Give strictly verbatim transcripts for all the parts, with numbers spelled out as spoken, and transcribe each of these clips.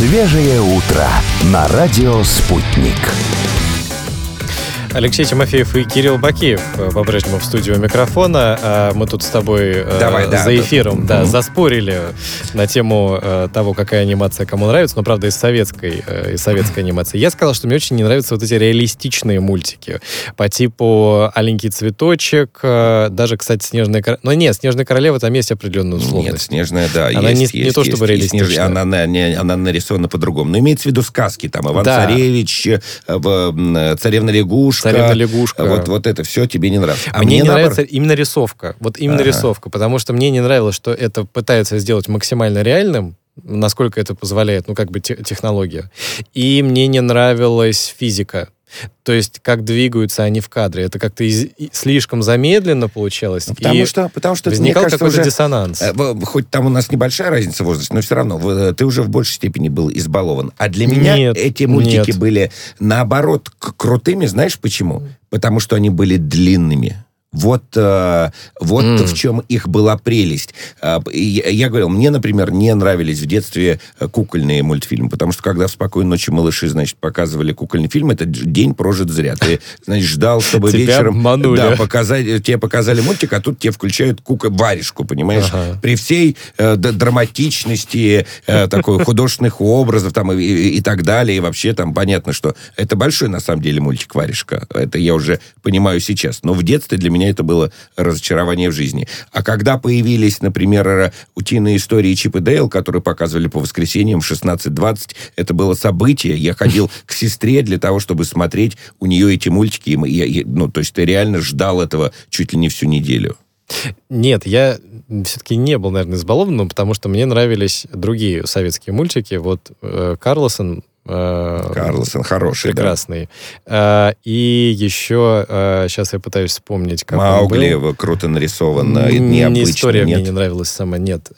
Свежее утро на радио «Спутник». Алексей Тимофеев и Кирилл Бакиев по-прежнему в студии у микрофона. Мы тут с тобой Давай, э, да, за эфиром да. да, заспорили на тему э, того, какая анимация кому нравится, но, правда, из советской, э, из советской анимации. Я сказал, что мне очень не нравятся вот эти реалистичные мультики по типу «Аленький цветочек», э, даже, кстати, «Снежная королева». Но нет, «Снежная королева» там есть определенная условность. Нет, «Снежная», да, она есть, не, есть, не то чтобы есть, реалистичная. Снеж... Она, не, она нарисована по-другому. Но имеется в виду сказки. Там Иван-Царевич, да. «Царевна-лягушка». «Царевна-лягушка». Вот, вот это все тебе не нравится. А мне, мне не наоборот... нравится именно рисовка. Вот именно ага. рисовка. Потому что мне не нравилось, что это пытаются сделать максимально реальным, насколько это позволяет, ну, как бы те- технология. И мне не нравилась физика. То есть, как двигаются они в кадре. Это как-то из... слишком замедленно получалось. Ну, потому, и что, потому что, возникал мне кажется, какой-то уже, диссонанс. Хоть там у нас небольшая разница в возрасте, но все равно ты уже в большей степени был избалован. А для меня нет, эти мультики нет. были, наоборот, крутыми. Знаешь почему? Потому что они были длинными. Вот, э, вот mm. в чем их была прелесть. Э, я, я говорил, мне, например, не нравились в детстве кукольные мультфильмы, потому что когда в «Спокойной ночи, малыши», значит, показывали кукольный фильм, этот день прожит зря. Ты, значит, ждал, чтобы Тебя вечером да, показать, тебе показали мультик, а тут тебе включают кука, варежку, понимаешь? Ага. При всей э, драматичности, э, такой художественных образов там, и, и, и так далее, и вообще там понятно, что это большой, на самом деле, мультик «Варежка». Это я уже понимаю сейчас. Но в детстве для меня это было разочарование в жизни. А когда появились, например, утиные истории Чип и Дейл, которые показывали по воскресеньям в шестнадцать двадцать, это было событие. Я ходил к сестре для того, чтобы смотреть у нее эти мультики. И я, ну, то есть ты реально ждал этого чуть ли не всю неделю. Нет, я все-таки не был, наверное, избалованным, потому что мне нравились другие советские мультики. Вот э, Карлсон... Карлсон хороший, прекрасный. Да. И еще, сейчас я пытаюсь вспомнить, как Маугли он был. Круто нарисовано, необычно. История нет? мне не нравилась сама, нет.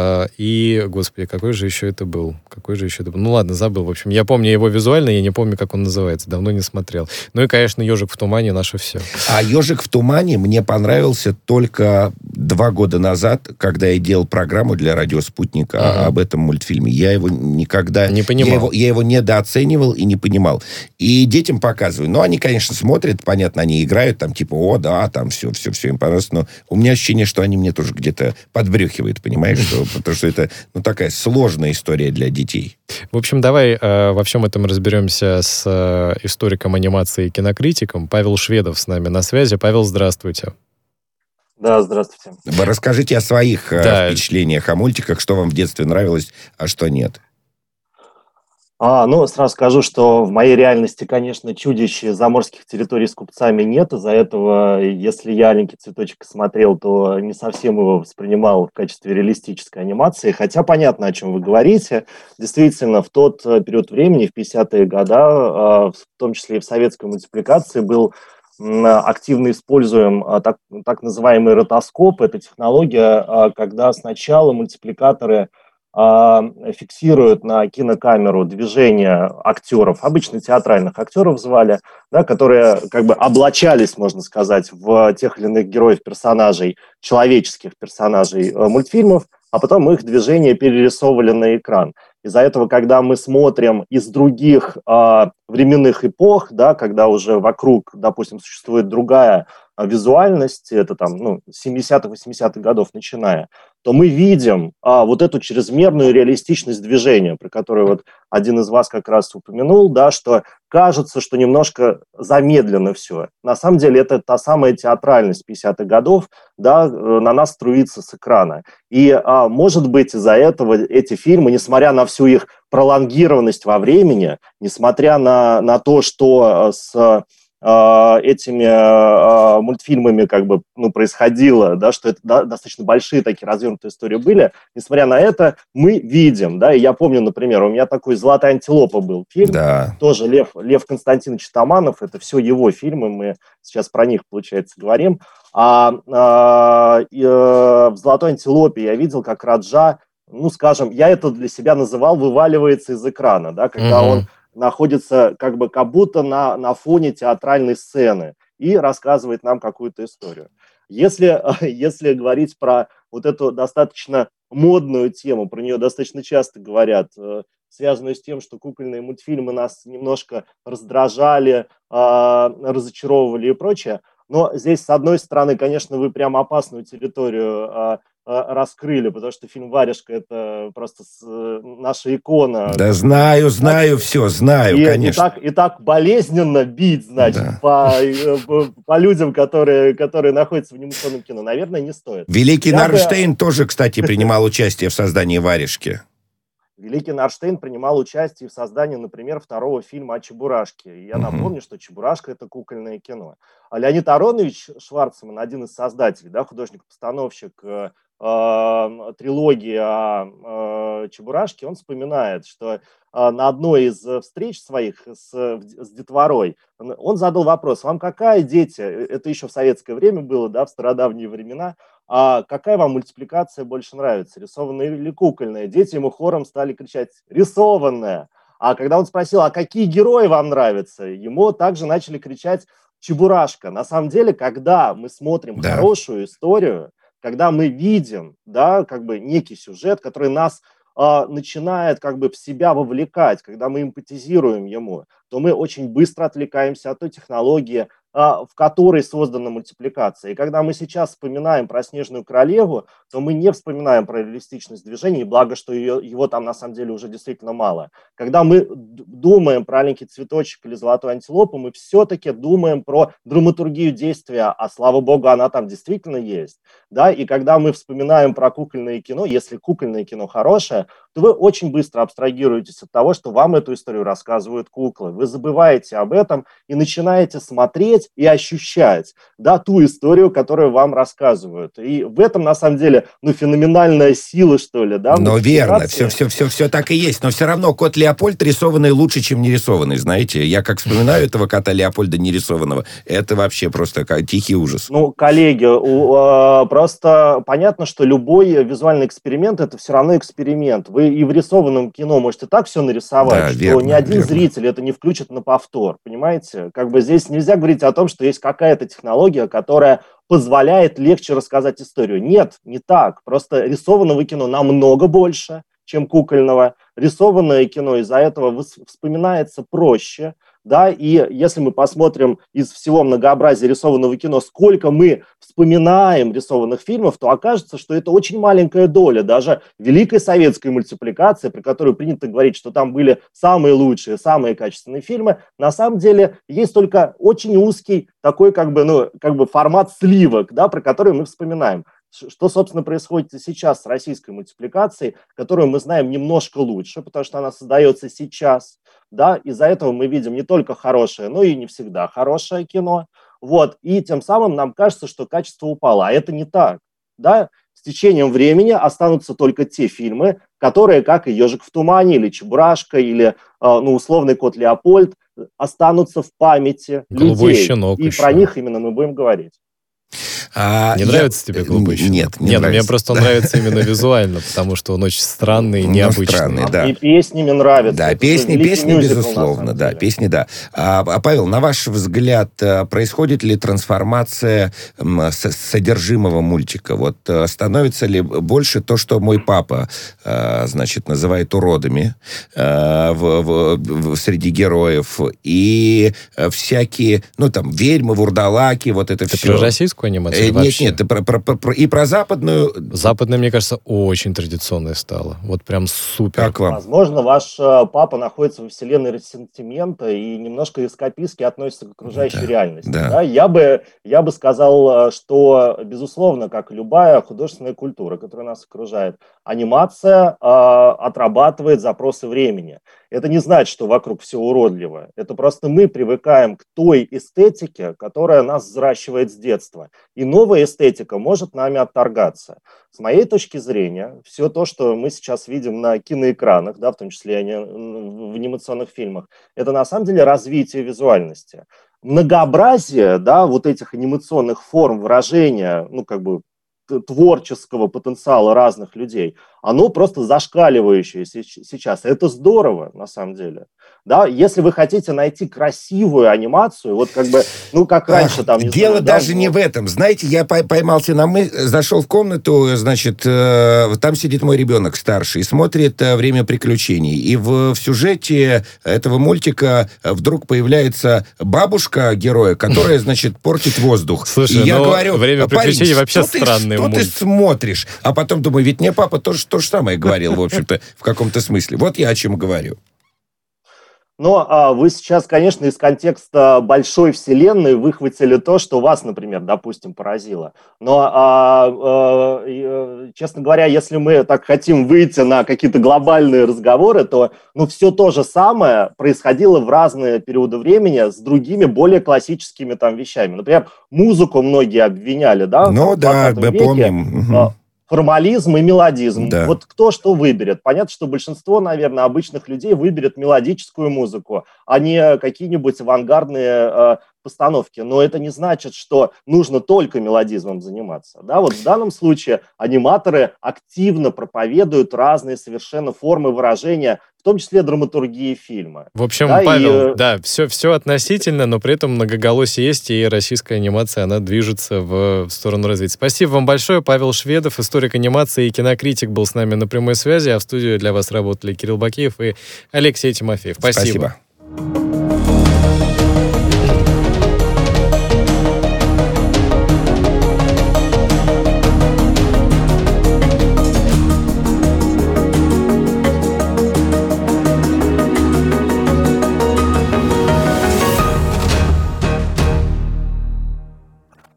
И, господи, какой же еще это был? Какой же еще это был? Ну ладно, забыл. В общем, я помню его визуально, я не помню, как он называется. Давно не смотрел. Ну и, конечно, «Ежик в тумане» — наше все. А «Ежик в тумане» мне понравился только два года назад, когда я делал программу для радио «Спутник» uh-huh. об этом мультфильме. Я его никогда... Не понимал. Я его, я его недооценивал и не понимал. И детям показываю. Ну, они, конечно, смотрят, понятно, они играют, там, типа, о, да, там, все, все, все им понравилось. Но у меня ощущение, что они мне тоже где-то подбрюхивают, понимаешь? Что, потому что это, ну, такая сложная история для детей. В общем, давай э, во всем этом разберемся с э, историком анимации и кинокритиком. Павел Шведов с нами на связи. Павел, здравствуйте. Да, здравствуйте. Вы расскажите о своих да. впечатлениях о мультиках, что вам в детстве нравилось, а что нет. А, ну, сразу скажу, что в моей реальности, конечно, чудищ заморских территорий с купцами нет. Из-за этого, если я «Аленький цветочек» смотрел, то не совсем его воспринимал в качестве реалистической анимации. Хотя понятно, о чем вы говорите. Действительно, в тот период времени, в пятидесятые годы, в том числе и в советской мультипликации, был активно используем так, так называемый ротоскоп. Это технология, когда сначала мультипликаторы фиксируют на кинокамеру движения актеров, обычно театральных актеров звали, да, которые как бы облачались, можно сказать, в тех или иных героев-персонажей, человеческих персонажей мультфильмов, а потом их движения перерисовывали на экран. Из-за этого, когда мы смотрим из других э, временных эпох, да, когда уже вокруг, допустим, существует другая э, визуальность, это там, ну, семидесятых-восьмидесятых годов начиная, то мы видим а, вот эту чрезмерную реалистичность движения, про которую вот один из вас как раз упомянул, да, что кажется, что немножко замедлено все. На самом деле это та самая театральность пятидесятых годов, да, на нас струится с экрана. И, а, может быть, из-за этого эти фильмы, несмотря на всю их пролонгированность во времени, несмотря на, на то, что с этими э, мультфильмами как бы, ну, происходило, да, что это да, достаточно большие такие развернутые истории были, несмотря на это, мы видим, да, и я помню, например, у меня такой «Золотая антилопа» был фильм, да. тоже Лев, Лев Константинович Таманов, это все его фильмы, мы сейчас про них, получается, говорим, а, а и, э, в «Золотой антилопе» я видел, как Раджа, ну, скажем, я это для себя называл «вываливается из экрана», да, когда mm-hmm. он находится как бы как будто на, на фоне театральной сцены и рассказывает нам какую-то историю. Если, если говорить про вот эту достаточно модную тему, про нее достаточно часто говорят, связанную с тем, что кукольные мультфильмы нас немножко раздражали, э, разочаровывали и прочее. Но здесь, с одной стороны, конечно, вы прям опасную территорию э, раскрыли, потому что фильм «Варежка» — это просто с, наша икона. Да знаю, знаю, все, знаю, и, конечно. И так, и так болезненно бить, значит, да. по, по, по людям, которые, которые находятся в анимационном кино, наверное, не стоит. Великий Я Нарнштейн бы... тоже, кстати, принимал участие в создании «Варежки». Великий Нарнштейн принимал участие в создании, например, второго фильма о Чебурашке. И я угу. напомню, что Чебурашка — это кукольное кино. А Леонид Аронович Шварцман, один из создателей, да, художник-постановщик э, э, трилогии о э, Чебурашке, он вспоминает, что э, на одной из встреч своих с, с детворой он задал вопрос: вам какая, дети, это еще в советское время было, да, в стародавние времена, а какая вам мультипликация больше нравится, рисованная или кукольная? Дети ему хором стали кричать: рисованная. А когда он спросил, а какие герои вам нравятся, ему также начали кричать: Чебурашка. На самом деле, когда мы смотрим да. хорошую историю, когда мы видим, да, как бы некий сюжет, который нас э, начинает как бы в себя вовлекать, когда мы эмпатизируем ему, то мы очень быстро отвлекаемся от той технологии, в которой создана мультипликация. И когда мы сейчас вспоминаем про «Снежную королеву», то мы не вспоминаем про реалистичность движения, и благо, что ее, его там на самом деле уже действительно мало. Когда мы думаем про «Аленький цветочек» или «Золотую антилопу», мы все-таки думаем про драматургию действия, а слава богу, она там действительно есть. Да? И когда мы вспоминаем про кукольное кино, если кукольное кино хорошее, то вы очень быстро абстрагируетесь от того, что вам эту историю рассказывают куклы. Вы забываете об этом и начинаете смотреть и ощущать, да, ту историю, которую вам рассказывают. И в этом, на самом деле, ну, феноменальная сила, что ли, да? Ну, верно, все, все, все, все так и есть. Но все равно кот Леопольд рисованный лучше, чем не рисованный, знаете. Я как вспоминаю этого кота Леопольда нерисованного, это вообще просто тихий ужас. Ну, коллеги, у, э, просто понятно, что любой визуальный эксперимент — это все равно эксперимент. Вы и в рисованном кино можете так все нарисовать, да, что верно, ни один верно. зритель это не включит на повтор, понимаете? Как бы здесь нельзя говорить о том, что есть какая-то технология, которая позволяет легче рассказать историю. Нет, не так. Просто рисованного кино намного больше, чем кукольного. Рисованное кино из-за этого вспоминается проще. Да, и если мы посмотрим из всего многообразия рисованного кино, сколько мы вспоминаем рисованных фильмов, то окажется, что это очень маленькая доля. Даже великой советской мультипликации, при которой принято говорить, что там были самые лучшие, самые качественные фильмы, на самом деле есть только очень узкий такой как бы, ну, как бы формат сливок, да, про который мы вспоминаем. Что, собственно, происходит сейчас с российской мультипликацией, которую мы знаем немножко лучше, потому что она создается сейчас, да, из-за этого мы видим не только хорошее, но и не всегда хорошее кино, вот, и тем самым нам кажется, что качество упало, а это не так, да, с течением времени останутся только те фильмы, которые, как и «Ежик в тумане», или «Чебурашка», или, ну, условный «Кот Леопольд», останутся в памяти «Голубой людей, щенок» и еще. про них именно мы будем говорить. А, не я... нравится тебе «Голубой щенок»? Нет, не Нет, нравится. мне просто он нравится именно визуально, потому что он очень странный, ну, необычный. Странный, да. И песнями нравятся. Да, это песни, песни мюзикл, безусловно, да, песни, да. А, а, Павел, на ваш взгляд, происходит ли трансформация содержимого мультика? Вот становится ли больше то, что мой папа, значит, называет уродами в, в, в, среди героев, и всякие, ну, там, ведьмы, вурдалаки, вот это, это все. Про российскую анимацию? Э, нет, нет, про, про, про, про, и про западную. Западная, мне кажется, очень традиционная стала. Вот прям супер. Как вам? Возможно, ваш папа находится во вселенной ресентимента и немножко эскапистски относится к окружающей да, реальности. Да. Да? Я бы, я бы сказал, что, безусловно, как любая художественная культура, которая нас окружает, анимация э, отрабатывает запросы времени. Это не значит, что вокруг все уродливо. Это просто мы привыкаем к той эстетике, которая нас взращивает с детства. И новая эстетика может нами отторгаться. С моей точки зрения, все то, что мы сейчас видим на киноэкранах, да, в том числе и в анимационных фильмах, это на самом деле развитие визуальности. Многообразие, да, вот этих анимационных форм выражения, ну, как бы, творческого потенциала разных людей, оно просто зашкаливающее сейчас. Это здорово, на самом деле. Да, если вы хотите найти красивую анимацию, вот как бы, ну, как раньше там... Не Дело знаю, даже да, не в этом. Знаете, я поймался на мысль, зашел в комнату, значит, э, там сидит мой ребенок старший, смотрит э, «Время приключений». И в, в сюжете этого мультика вдруг появляется бабушка героя, которая, значит, портит воздух. Слушай, и я ну, говорю, «Время приключений» вообще что странный ты, что мульт. ты смотришь? А потом думаю, ведь мне папа тоже то же самое говорил, в общем-то, в каком-то смысле. Вот я о чем говорю. Но а, вы сейчас, конечно, из контекста большой вселенной выхватили то, что вас, например, допустим, поразило. Но, а, а, честно говоря, если мы так хотим выйти на какие-то глобальные разговоры, то ну, все то же самое происходило в разные периоды времени с другими, более классическими там вещами. Например, музыку многие обвиняли, да? Ну да, мы веке. помним. Формализм и мелодизм. Да. Вот кто что выберет. Понятно, что большинство, наверное, обычных людей выберет мелодическую музыку, а не какие-нибудь авангардные э, постановки. Но это не значит, что нужно только мелодизмом заниматься. Да, вот в данном случае аниматоры активно проповедуют разные совершенно формы выражения, в том числе драматургии фильма. В общем, да, Павел, и... да, все, все относительно, но при этом многоголосие есть, и российская анимация, она движется в, в сторону развития. Спасибо вам большое. Павел Шведов, историк анимации и кинокритик, был с нами на прямой связи, а в студии для вас работали Кирилл Бакиев и Алексей Тимофеев. Спасибо. Спасибо.